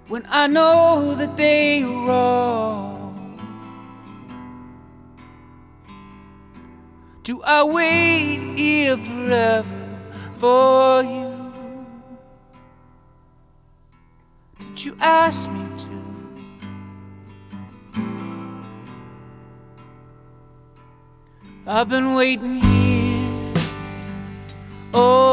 when I know that they are wrong? Do I wait here forever for you? Did you ask me to? I've been waiting here all